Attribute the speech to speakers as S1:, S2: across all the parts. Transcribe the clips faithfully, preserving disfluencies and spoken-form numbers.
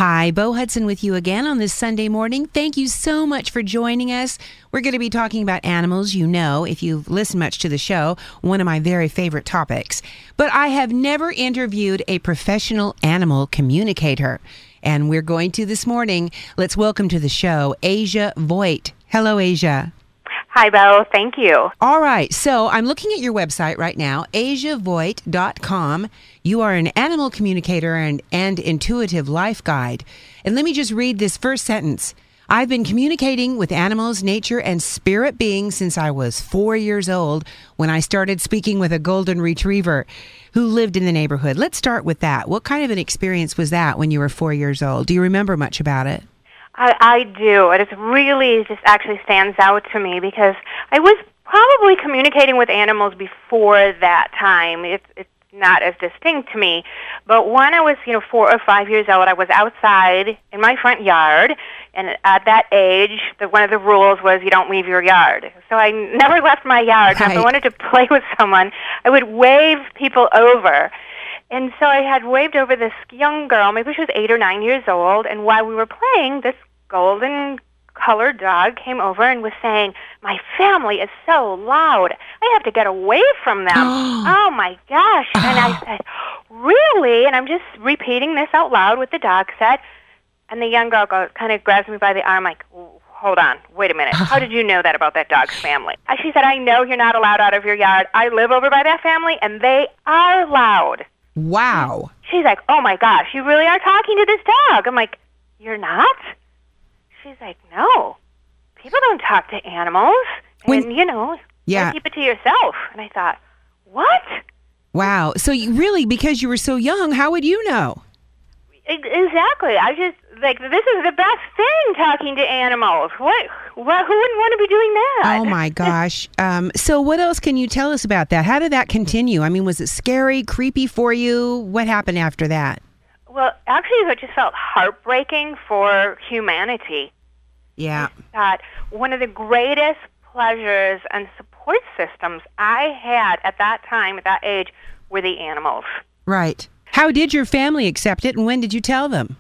S1: Hi, Bo Hudson with you again on this Sunday morning. Thank you so much for joining us. We're going to be talking about animals, you know, if you've listened much to the show, one of my very favorite topics. But I have never interviewed a professional animal communicator, and we're going to this morning. Let's welcome to the show, Asia Voigt. Hello, Asia.
S2: Hi, Bo. Thank you.
S1: All right. So I'm looking at your website right now, asia voigt dot com. You are an animal communicator and, and intuitive life guide. And let me just read this first sentence. I've been communicating with animals, nature, and spirit beings since I was four years old when I started speaking with a golden retriever who lived in the neighborhood. Let's start with that. What kind of an experience was that when you were four years old? Do you remember much about it?
S2: I, I do. It is really just actually stands out to me because I was probably communicating with animals before that time. It's, it's not as distinct to me. But when I was, you know, four or five years old, I was outside in my front yard. And at that age, the, one of the rules was you don't leave your yard. So I never left my yard.
S1: Right.
S2: If I wanted to play with someone, I would wave people over. And so I had waved over this young girl, maybe she was eight or nine years old, and while we were playing, this golden-colored dog came over and was saying, my family is so loud. I have to get away from them. Oh, my gosh. And I said, really? And I'm just repeating this out loud what the dog said. And the young girl goes, kind of grabs me by the arm like, hold on, wait a minute. How did you know that about that dog's family? And she said, I know you're not allowed out of your yard. I live over by that family, and they are loud.
S1: Wow.
S2: She's like, oh, my gosh, you really are talking to this dog. I'm like, you're not? She's like, no. People don't talk to animals.
S1: When,
S2: and, you know,
S1: yeah.
S2: you keep it to yourself. And I thought, what?
S1: Wow. So you really, because you were so young, how would you know?
S2: Exactly. I just, like, this is the best thing, talking to animals. What? What? Who wouldn't want to be doing that?
S1: Oh, my gosh. um, so what else can you tell us about that? How did that continue? I mean, was it scary, creepy for you? What happened after that?
S2: Well, actually, it just felt heartbreaking for humanity.
S1: Yeah.
S2: That one of the greatest pleasures and support systems I had at that time, at that age, were the animals.
S1: Right. How did your family accept it, and when did you tell them?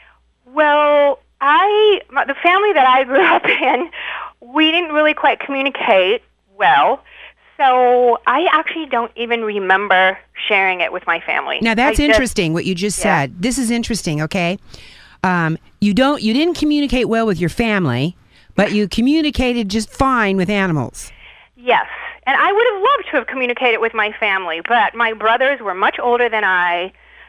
S2: Well, I, the family that I grew up in, we didn't really quite communicate well, so I actually don't even remember sharing it with my family.
S1: Now, that's
S2: I
S1: interesting,
S2: just,
S1: what you just
S2: yeah.
S1: said. This is interesting, okay? Um, you don't, you didn't communicate well with your family, but you communicated just fine with animals.
S2: Yes, and I would have loved to have communicated with my family, but my brothers were much older than I.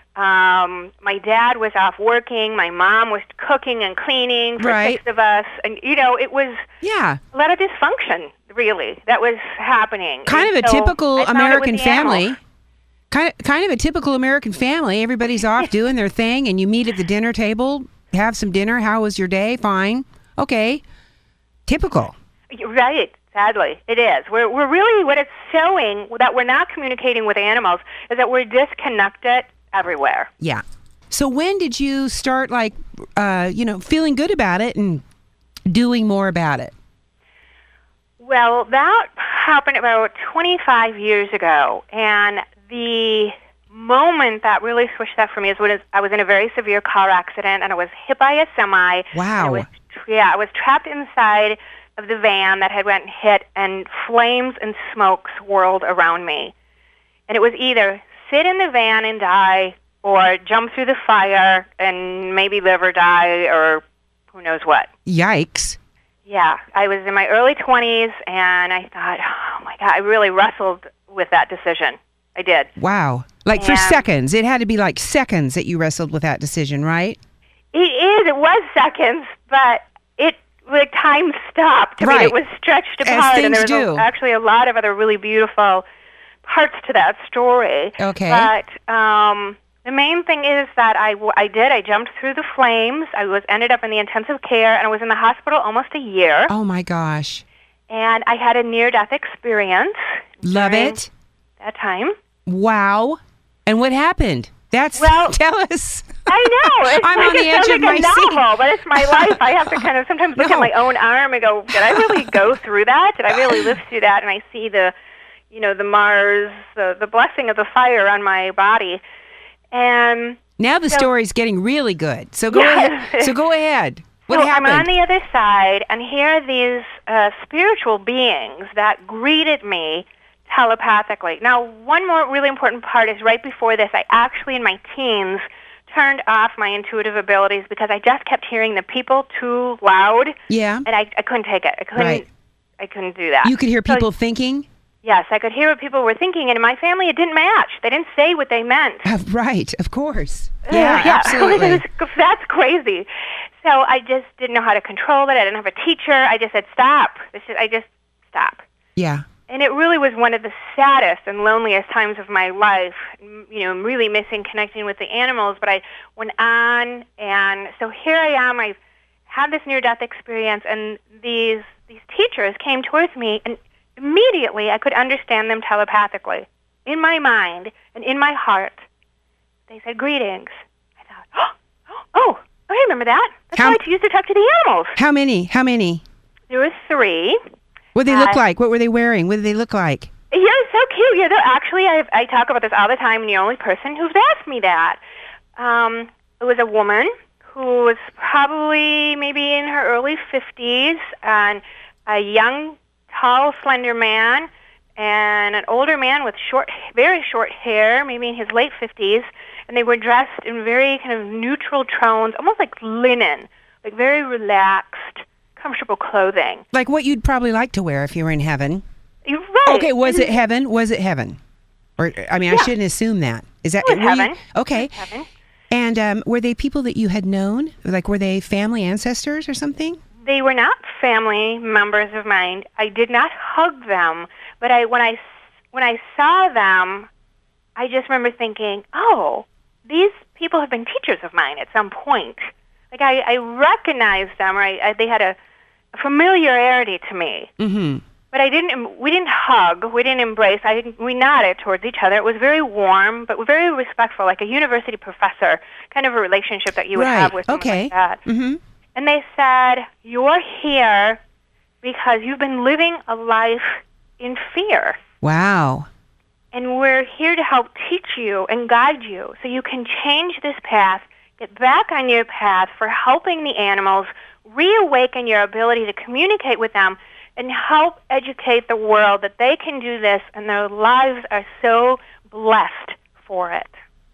S2: Um, my dad was off working. My mom was cooking and cleaning for
S1: right.
S2: six of us. And, you know, it was
S1: yeah.
S2: a lot of dysfunction, really, that was happening.
S1: Kind
S2: and
S1: of a
S2: so
S1: typical American family.
S2: Animals.
S1: Kind of, kind of a typical American family. Everybody's off doing their thing, and you meet at the dinner table, have some dinner. How was your day? Fine. Okay. Typical.
S2: Right. Sadly, it is. We're, we're really, what it's showing that we're not communicating with animals is that we're disconnected everywhere.
S1: Yeah. So when did you start, like, uh, you know, feeling good about it and doing more about it?
S2: Well, that happened about twenty-five years ago, and the moment that really switched that for me is when I was in a very severe car accident, and I was hit by a semi.
S1: Wow.
S2: I was, yeah, I was trapped inside of the van that had went and hit, and flames and smoke swirled around me. And it was either sit in the van and die, or jump through the fire and maybe live or die, or who knows what.
S1: Yikes.
S2: Yeah, I was in my early twenties, and I thought, oh, my God, I really wrestled with that decision. I did.
S1: Wow. Like
S2: and
S1: for seconds. It had to be like seconds that you wrestled with that decision, right?
S2: It is. It was seconds, but it, like, time stopped. I
S1: right.
S2: mean, it was stretched
S1: As
S2: apart,
S1: things
S2: and there was
S1: do.
S2: A, actually a lot of other really beautiful parts to that story.
S1: Okay.
S2: But um, the main thing is that I, I did. I jumped through the flames. I was ended up in the intensive care, and I was in the hospital almost a year.
S1: Oh, my gosh.
S2: And I had a near-death experience.
S1: Love it.
S2: That time.
S1: Wow. And what happened? That's,
S2: well,
S1: tell us.
S2: I know. It's
S1: I'm
S2: like,
S1: on the
S2: it
S1: edge
S2: sounds
S1: of
S2: like
S1: my
S2: a novel,
S1: seat.
S2: but it's my life. I have to kind of sometimes look
S1: No.
S2: at my own arm and go, did I really go through that? Did I really live through that? And I see the, you know, the Mars, the, the blessing of the fire on my body. And
S1: Now the
S2: So-
S1: story's getting really good. So go
S2: Yes.
S1: ahead. So go ahead. What
S2: so
S1: happened?
S2: I'm on the other side, and here are these uh, spiritual beings that greeted me telepathically. Now, one more really important part is right before this, I actually, in my teens, turned off my intuitive abilities because I just kept hearing the people too loud,
S1: Yeah.
S2: and I, I couldn't take it. I couldn't.
S1: Right.
S2: I couldn't do that.
S1: You could hear
S2: So,
S1: people thinking?
S2: yes, I could hear what people were thinking, and in my family, it didn't match. They didn't say what they meant.
S1: Uh, right, of course.
S2: Uh,
S1: Yeah, absolutely.
S2: It was- that's crazy. So I just didn't know how to control it. I didn't have a teacher. I just said, stop. This is, I just, stop.
S1: Yeah.
S2: And it really was one of the saddest and loneliest times of my life. m- You know, I'm really missing connecting with the animals. But I went on, and so here I am. I've had this near-death experience, and these these teachers came towards me, and immediately I could understand them telepathically. In my mind and in my heart, they said, greetings. I thought, oh, I remember that. That's
S1: How-
S2: how I used to talk to the animals.
S1: How many? How many?
S2: There was three.
S1: What did they look
S2: Uh,
S1: like? What were they wearing? What did they look like?
S2: Yeah, so cute. Yeah, they're actually, I, I talk about this all the time, and the only person who's asked me that. Um, it was a woman who was probably maybe in her early fifties, and a young, tall, slender man, and an older man with short, very short hair, maybe in his late fifties, and they were dressed in very kind of neutral tones, almost like linen, like very relaxed, comfortable clothing.
S1: Like what you'd probably like to wear if you were in heaven.
S2: You're right.
S1: Okay, was it heaven? Was it heaven? Or I mean, I
S2: Yeah.
S1: shouldn't assume that. Is that
S2: It was
S1: were you-
S2: heaven.
S1: Okay.
S2: It was heaven.
S1: And um, were they people that you had known? Like, were they family ancestors or something?
S2: They were not family members of mine. I did not hug them, but I when I when I saw them, I just remember thinking, "Oh, these people have been teachers of mine at some point." Like I, I recognized them, or I, I, they had a, a familiarity to me.
S1: Mm-hmm.
S2: But I didn't. We didn't hug. We didn't embrace. I didn't. We nodded towards each other. It was very warm, but very respectful, like a university professor kind of a relationship that you would
S1: Right.
S2: have with someone
S1: Okay.
S2: like that.
S1: Mm-hmm.
S2: And they said, "You're here because you've been living a life in fear,
S1: Wow.
S2: and we're here to help teach you and guide you so you can change this path, get back on your path for helping the animals, reawaken your ability to communicate with them, and help educate the world that they can do this, and their lives are so blessed for it."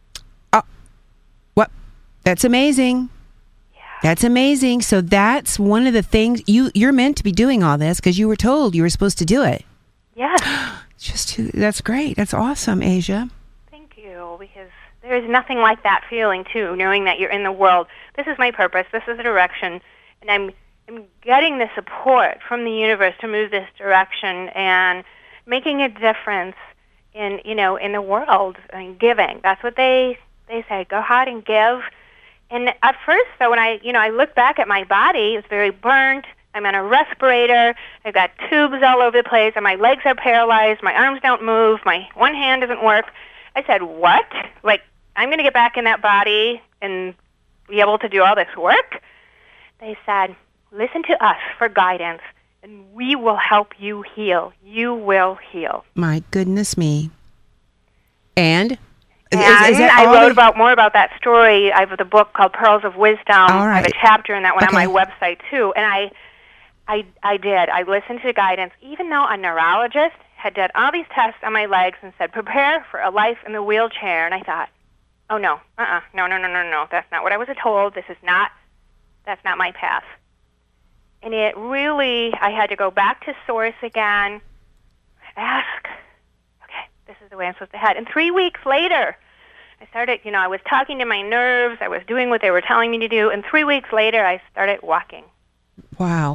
S1: What? That's amazing. That's amazing. So that's one of the things you you're meant to be doing all this because you were told you were supposed to do it.
S2: Yes.
S1: Just to, that's great. That's awesome, Asia.
S2: Thank you, because there is nothing like that feeling, too, knowing that you're in the world. This is my purpose. This is the direction, and I'm I'm getting the support from the universe to move this direction and making a difference in you know in the world and giving. That's what they they say. Go ahead and give. And at first, though, when I you know I look back at my body, it's very burnt. I'm on a respirator. I've got tubes all over the place, and my legs are paralyzed. My arms don't move. My one hand doesn't work. I said, what? Like, I'm going to get back in that body and be able to do all this work? They said, listen to us for guidance, and we will help you heal. You will heal.
S1: My goodness me. And? Is-
S2: And
S1: is that
S2: I
S1: all
S2: wrote
S1: the-
S2: about more about that story. I have a book called Pearls of Wisdom.
S1: All
S2: I have
S1: right.
S2: a chapter in that one
S1: Okay.
S2: on my website, too. And I, I, I did. I listened to the guidance, even though a neurologist had done all these tests on my legs and said, prepare for a life in the wheelchair. And I thought, oh, no, uh-uh, no, no, no, no, no. That's not what I was told. This is not, that's not my path. And it really, I had to go back to source again, ask, okay, this is the way I'm supposed to head. And three weeks later, I started, you know, I was talking to my nerves. I was doing what they were telling me to do. And three weeks later, I started walking.
S1: Wow.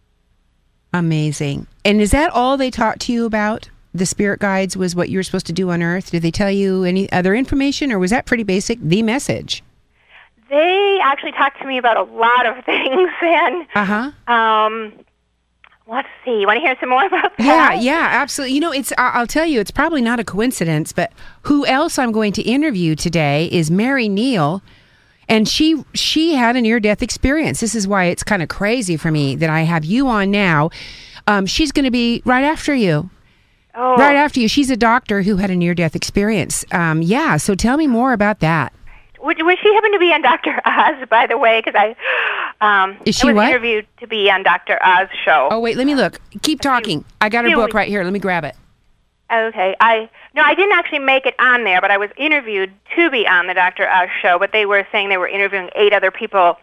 S1: Amazing. And is that all they taught to you about? The spirit guides was what you were supposed to do on Earth? Did they tell you any other information, or was that pretty basic, the message?
S2: They actually talked to me about a lot of things. And
S1: Uh-huh.
S2: um, let's see. You want to hear some more about
S1: Yeah,
S2: that?
S1: yeah, absolutely. You know, it's I- I'll tell you, it's probably not a coincidence, but who else I'm going to interview today is Mary Neal, and she she had a near-death experience. This is why it's kind of crazy for me that I have you on now. Um, she's going to be right after you.
S2: Oh,
S1: Right after you. She's a doctor who had a near-death experience. Um, yeah, so tell me more about that.
S2: Would, would she happen to be on Doctor Oz, by the way? Because I, um,
S1: Is she
S2: I was
S1: what?
S2: interviewed to be on Doctor Oz show.
S1: Oh, wait, let me look. Keep talking. I got her
S2: few
S1: book
S2: weeks-
S1: right here. Let me grab it.
S2: Okay, I no, I didn't actually make it on there, but I was interviewed to be on the Doctor Oz show. But they were saying they were interviewing eight other people